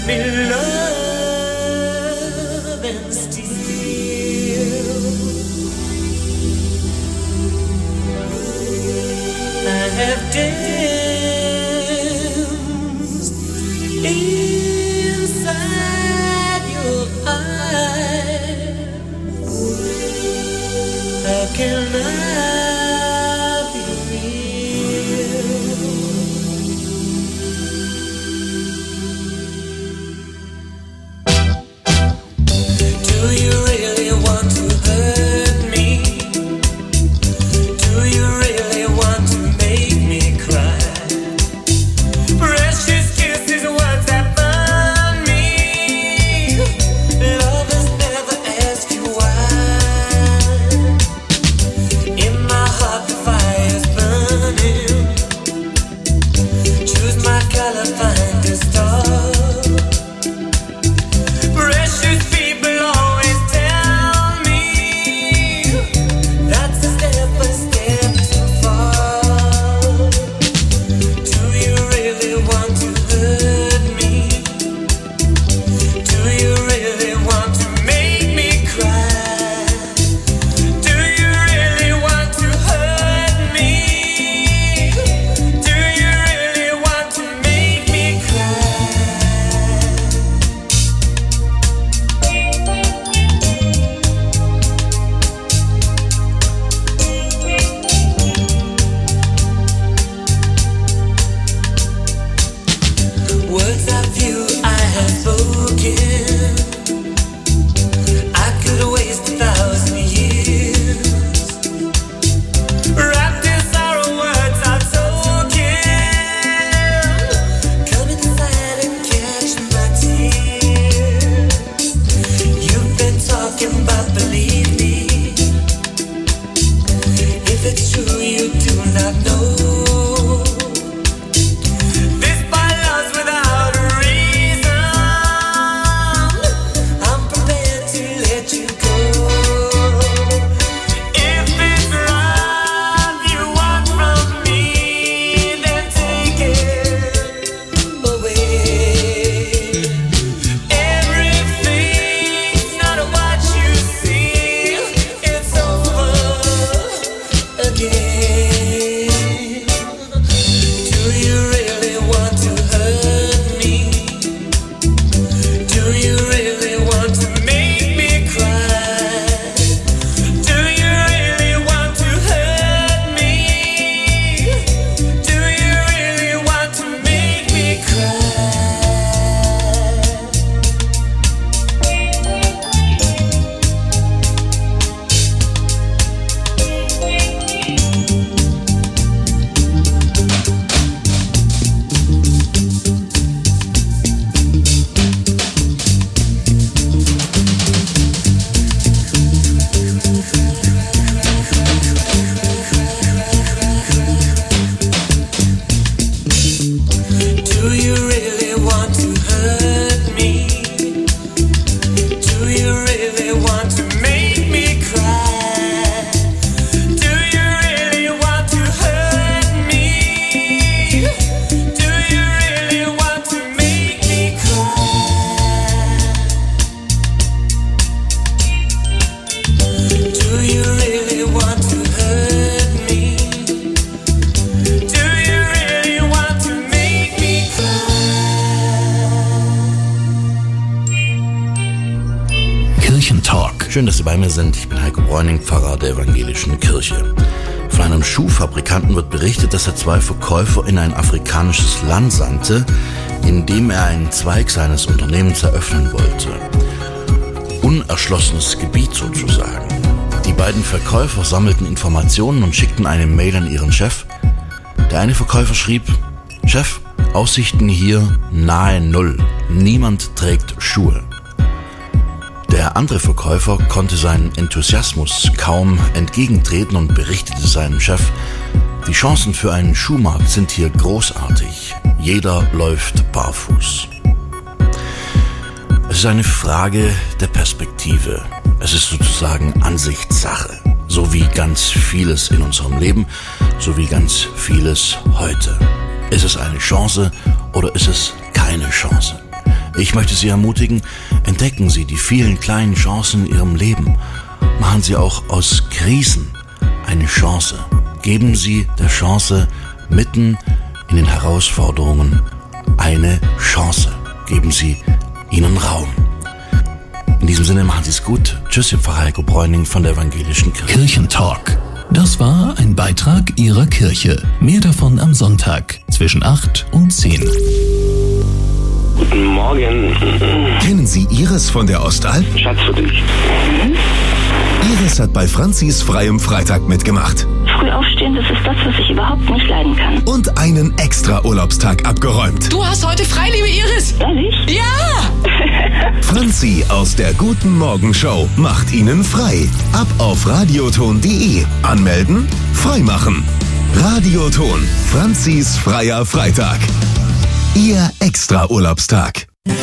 me love and steal. I have danced inside your eyes. How can I be real? Do you really want to hurt me? Do you really want to make me cry? Precious kisses, words that burn me. Lovers never ask you why. In my heart the fire's burning. Choose my color, find a star. Precious people always tell me that's a step too far. Do you really want to hurt me? Do you really want to make me cry? Do you really want to hurt me? Do you really want to make me cry? Words of you I have spoken, I could waste 1,000 years. Wrapped in sorrow, words are token. Come inside and catch my tears. You've been talking, but believe me, if it's true you do not know. This by love's without a reason. I'm prepared to let you go. If it's love you want from me, then take it away. Everything's not what you see. It's over again. Do you really want to hurt me? Do you really want to make me cry? Do you really want to hurt me? Do you really want to make me cry? Do you really want to hurt me? Do you really want to make me cry? Do you really want to hurt me? Do you really want to make me cry? Do you really want to hurt me? Do you really want to make me Kirchentalk. Schön, dass Sie bei mir sind. Ich bin Heiko Bräuning, Pfarrer der Evangelischen Kirche. Von einem Schuhfabrikanten wird berichtet, dass er 2 Verkäufer in ein afrikanisches Land sandte, in dem er einen Zweig seines Unternehmens eröffnen wollte. Unerschlossenes Gebiet sozusagen. Die beiden Verkäufer sammelten Informationen und schickten eine Mail an ihren Chef. Der eine Verkäufer schrieb: Chef, Aussichten hier nahe Null. Niemand trägt Schuhe. Der andere Verkäufer konnte seinem Enthusiasmus kaum entgegentreten und berichtete seinem Chef: Die Chancen für einen Schuhmarkt sind hier großartig. Jeder läuft barfuß. Es ist eine Frage der Perspektive. Es ist sozusagen Ansichtssache. So wie ganz vieles in unserem Leben, so wie ganz vieles heute. Ist es eine Chance oder ist es keine Chance? Ich möchte Sie ermutigen, entdecken Sie die vielen kleinen Chancen in Ihrem Leben. Machen Sie auch aus Krisen eine Chance. Geben Sie der Chance mitten in den Herausforderungen eine Chance. Geben Sie ihnen Raum. In diesem Sinne, machen Sie es gut. Tschüss, Ihr Pfarrer Heiko Bräuning von der Evangelischen Kirche. Kirchentalk. Das war ein Beitrag Ihrer Kirche. Mehr davon am Sonntag zwischen 8 und 10. Guten Morgen. Kennen Sie Iris von der Ostalb? Schatz für dich. Iris hat bei Franzis freiem Freitag mitgemacht. Früh aufstehen, das ist das, was ich überhaupt nicht leiden kann. Und einen extra Urlaubstag abgeräumt. Du hast heute frei, liebe Iris. Ehrlich? Ja! Franzi aus der Guten Morgen Show macht Ihnen frei. Ab auf radioton.de. Anmelden, freimachen. Radioton. Franzis freier Freitag. Ihr extra Urlaubstag.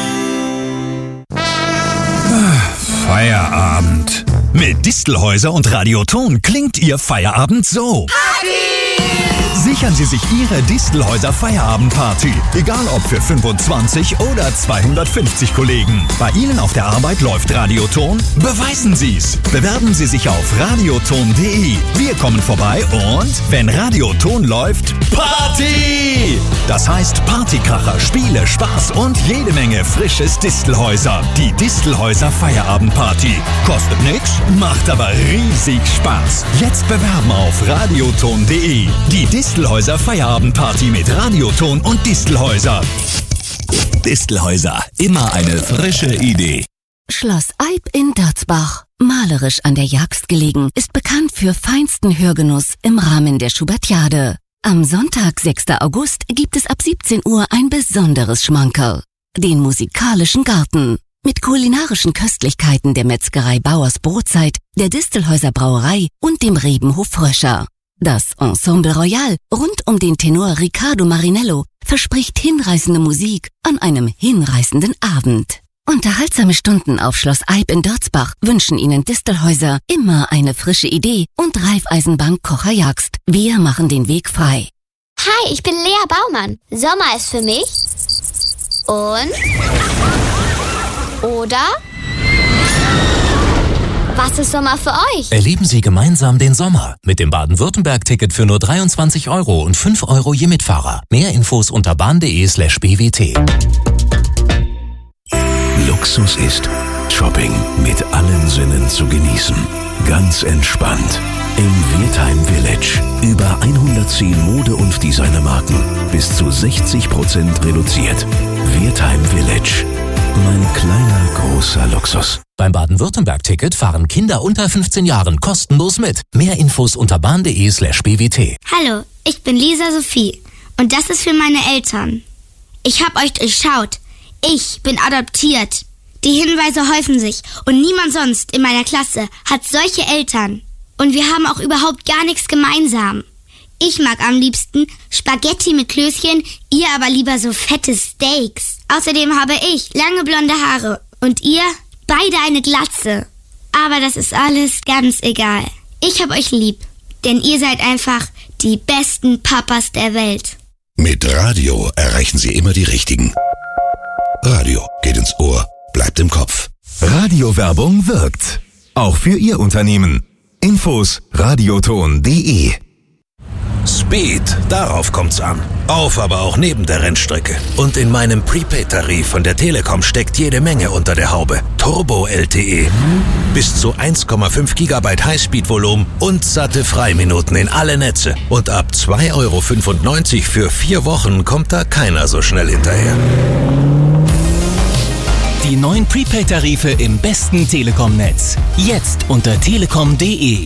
Feierabend. Mit Distelhäuser und Radioton klingt Ihr Feierabend so. Sichern Sie sich Ihre Distelhäuser Feierabendparty. Egal ob für 25 oder 250 Kollegen. Bei Ihnen auf der Arbeit läuft Radioton? Beweisen Sie's. Bewerben Sie sich auf radioton.de. Wir kommen vorbei und wenn Radioton läuft, Party! Das heißt Partykracher, Spiele, Spaß und jede Menge frisches Distelhäuser. Die Distelhäuser Feierabendparty. Kostet nix, macht aber riesig Spaß. Jetzt bewerben auf radioton.de. Die Distelhäuser Feierabendparty mit Radioton und Distelhäuser. Distelhäuser, immer eine frische Idee. Schloss Eib in Dörzbach, malerisch an der Jagst gelegen, ist bekannt für feinsten Hörgenuss im Rahmen der Schubertiade. Am Sonntag, 6. August, gibt es ab 17 Uhr ein besonderes Schmankerl. Den musikalischen Garten. Mit kulinarischen Köstlichkeiten der Metzgerei Bauers Brotzeit, der Distelhäuser Brauerei und dem Rebenhof Fröscher. Das Ensemble Royal rund um den Tenor Riccardo Marinello verspricht hinreißende Musik an einem hinreißenden Abend. Unterhaltsame Stunden auf Schloss Eib in Dörzbach wünschen Ihnen Distelhäuser immer eine frische Idee und Raiffeisenbank Kocher Jagst. Wir machen den Weg frei. Hi, ich bin Lea Baumann. Sommer ist für mich. Und? Oder? Was ist Sommer für euch? Erleben Sie gemeinsam den Sommer mit dem Baden-Württemberg-Ticket für nur 23 € und 5 € je Mitfahrer. Mehr Infos unter bahn.de/bwt. Luxus ist Shopping mit allen Sinnen zu genießen. Ganz entspannt. Im Wertheim Village. Über 110 Mode- und Designermarken. Bis zu 60% reduziert. Wertheim Village. Mein kleiner, großer Luxus. Beim Baden-Württemberg-Ticket fahren Kinder unter 15 Jahren kostenlos mit. Mehr Infos unter bahn.de/bwt. Hallo, ich bin Lisa Sophie und das ist für meine Eltern. Ich hab euch durchschaut. Ich bin adoptiert. Die Hinweise häufen sich und niemand sonst in meiner Klasse hat solche Eltern. Und wir haben auch überhaupt gar nichts gemeinsam. Ich mag am liebsten Spaghetti mit Klößchen, ihr aber lieber so fette Steaks. Außerdem habe ich lange blonde Haare und ihr beide eine Glatze. Aber das ist alles ganz egal. Ich hab euch lieb, denn ihr seid einfach die besten Papas der Welt. Mit Radio erreichen Sie immer die Richtigen. Radio geht ins Ohr, bleibt im Kopf. Radiowerbung wirkt. Auch für Ihr Unternehmen. Infos radioton.de. Speed, darauf kommt's an. Auf, aber auch neben der Rennstrecke. Und in meinem Prepaid-Tarif von der Telekom steckt jede Menge unter der Haube. Turbo LTE. Bis zu 1,5 GB Highspeed-Volumen und satte Freiminuten in alle Netze. Und ab 2,95 € für 4 Wochen kommt da keiner so schnell hinterher. Die neuen Prepaid-Tarife im besten Telekom-Netz. Jetzt unter telekom.de.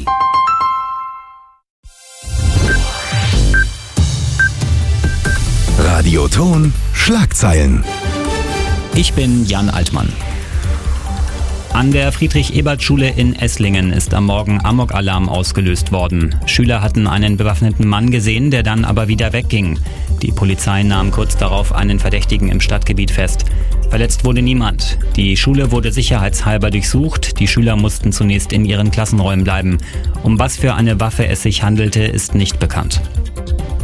Radioton Schlagzeilen. Ich bin Jan Altmann. An der Friedrich-Ebert-Schule in Esslingen ist am Morgen Amok-Alarm ausgelöst worden. Schüler hatten einen bewaffneten Mann gesehen, der dann aber wieder wegging. Die Polizei nahm kurz darauf einen Verdächtigen im Stadtgebiet fest. Verletzt wurde niemand. Die Schule wurde sicherheitshalber durchsucht. Die Schüler mussten zunächst in ihren Klassenräumen bleiben. Um was für eine Waffe es sich handelte, ist nicht bekannt.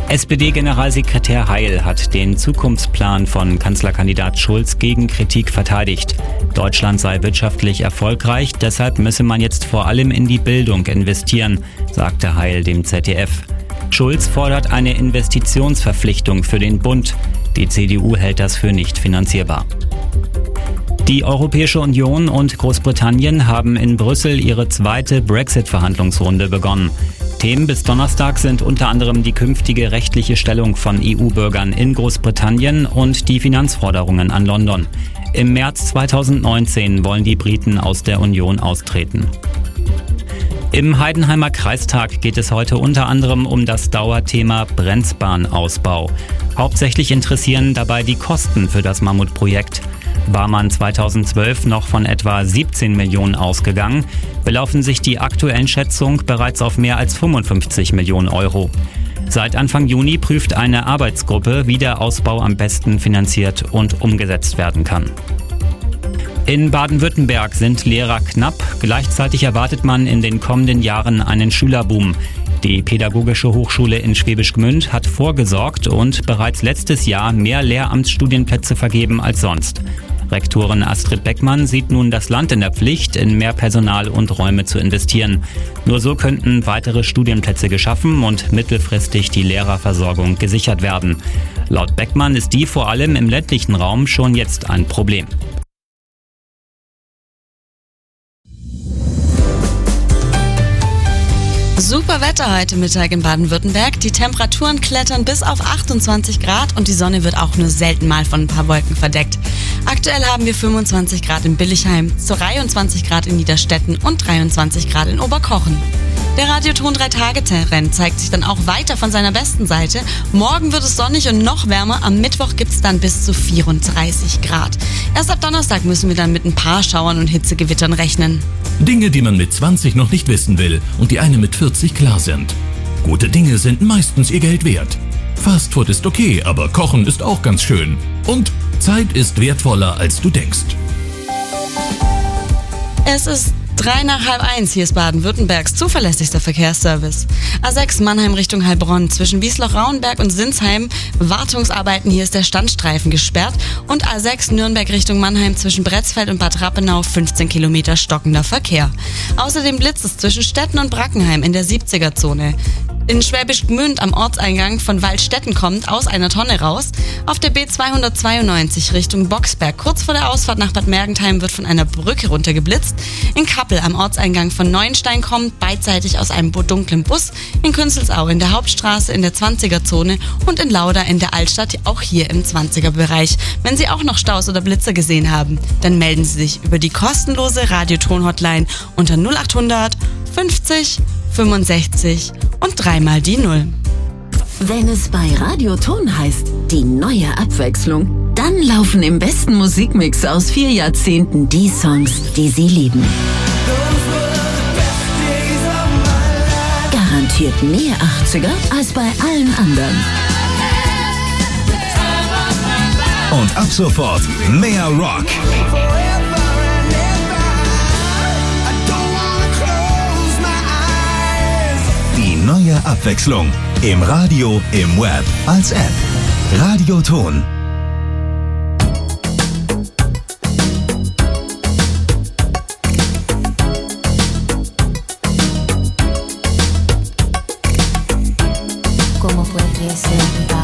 SPD-Generalsekretär Heil hat den Zukunftsplan von Kanzlerkandidat Schulz gegen Kritik verteidigt. Deutschland sei wirtschaftlich erfolgreich, deshalb müsse man jetzt vor allem in die Bildung investieren, sagte Heil dem ZDF. Schulz fordert eine Investitionsverpflichtung für den Bund. Die CDU hält das für nicht finanzierbar. Die Europäische Union und Großbritannien haben in Brüssel ihre zweite Brexit-Verhandlungsrunde begonnen. Themen bis Donnerstag sind unter anderem die künftige rechtliche Stellung von EU-Bürgern in Großbritannien und die Finanzforderungen an London. Im März 2019 wollen die Briten aus der Union austreten. Im Heidenheimer Kreistag geht es heute unter anderem um das Dauerthema Brenzbahnausbau. Hauptsächlich interessieren dabei die Kosten für das Mammutprojekt. War man 2012 noch von etwa 17 Millionen ausgegangen, belaufen sich die aktuellen Schätzungen bereits auf mehr als 55 Millionen Euro. Seit Anfang Juni prüft eine Arbeitsgruppe, wie der Ausbau am besten finanziert und umgesetzt werden kann. In Baden-Württemberg sind Lehrer knapp, gleichzeitig erwartet man in den kommenden Jahren einen Schülerboom. Die Pädagogische Hochschule in Schwäbisch Gmünd hat vorgesorgt und bereits letztes Jahr mehr Lehramtsstudienplätze vergeben als sonst. Rektorin Astrid Beckmann sieht nun das Land in der Pflicht, in mehr Personal und Räume zu investieren. Nur so könnten weitere Studienplätze geschaffen und mittelfristig die Lehrerversorgung gesichert werden. Laut Beckmann ist die vor allem im ländlichen Raum schon jetzt ein Problem. Super Wetter heute Mittag in Baden-Württemberg. Die Temperaturen klettern bis auf 28 Grad und die Sonne wird auch nur selten mal von ein paar Wolken verdeckt. Aktuell haben wir 25 Grad in Billichheim, 23 Grad in Niederstetten und 23 Grad in Oberkochen. Der Radioton 3-Tage-Trend zeigt sich dann auch weiter von seiner besten Seite. Morgen wird es sonnig und noch wärmer. Am Mittwoch gibt es dann bis zu 34 Grad. Erst ab Donnerstag müssen wir dann mit ein paar Schauern und Hitzegewittern rechnen. Dinge, die man mit 20 noch nicht wissen will und die einem mit 40 klar sind. Gute Dinge sind meistens ihr Geld wert. Fastfood ist okay, aber Kochen ist auch ganz schön. Und Zeit ist wertvoller, als du denkst. Es ist 1:03. Hier ist Baden-Württembergs zuverlässigster Verkehrsservice. A6 Mannheim Richtung Heilbronn. Zwischen Wiesloch-Rauenberg und Sinsheim Wartungsarbeiten. Hier ist der Standstreifen gesperrt. Und A6 Nürnberg Richtung Mannheim zwischen Bretzfeld und Bad Rappenau 15 Kilometer stockender Verkehr. Außerdem blitzt es zwischen Stetten und Brackenheim in der 70er-Zone. In Schwäbisch Gmünd am Ortseingang von Waldstätten kommt aus einer Tonne raus. Auf der B292 Richtung Boxberg, kurz vor der Ausfahrt nach Bad Mergentheim, wird von einer Brücke runtergeblitzt. In Kappel am Ortseingang von Neuenstein kommt beidseitig aus einem dunklen Bus. In Künzelsau in der Hauptstraße in der 20er-Zone und in Lauda in der Altstadt, auch hier im 20er-Bereich. Wenn Sie auch noch Staus oder Blitzer gesehen haben, dann melden Sie sich über die kostenlose Radioton-Hotline unter 0800 50 65 und 3 die 0. Wenn es bei Radioton heißt, die neue Abwechslung, dann laufen im besten Musikmix aus 4 Jahrzehnten die Songs, die Sie lieben. Garantiert mehr 80er als bei allen anderen. Und ab sofort mehr Rock. Die neue Abwechslung. Im Radio, im Web, als App. Radioton. ¿Cómo puede ser?